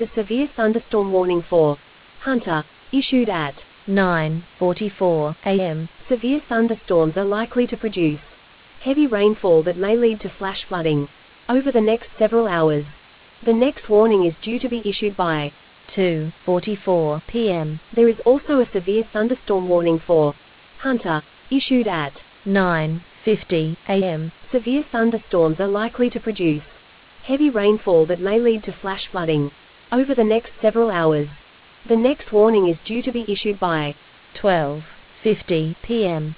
a severe thunderstorm warning for Hunter, issued at 9:44 a.m. Severe thunderstorms are likely to produce heavy rainfall that may lead to flash flooding over the next several hours. The next warning is due to be issued by 2:44 p.m. There is also a severe thunderstorm warning for Hunter, issued at 9:50 a.m. Severe thunderstorms are likely to produce heavy rainfall that may lead to flash flooding over the next several hours. The next warning is due to be issued by 12:50 p.m.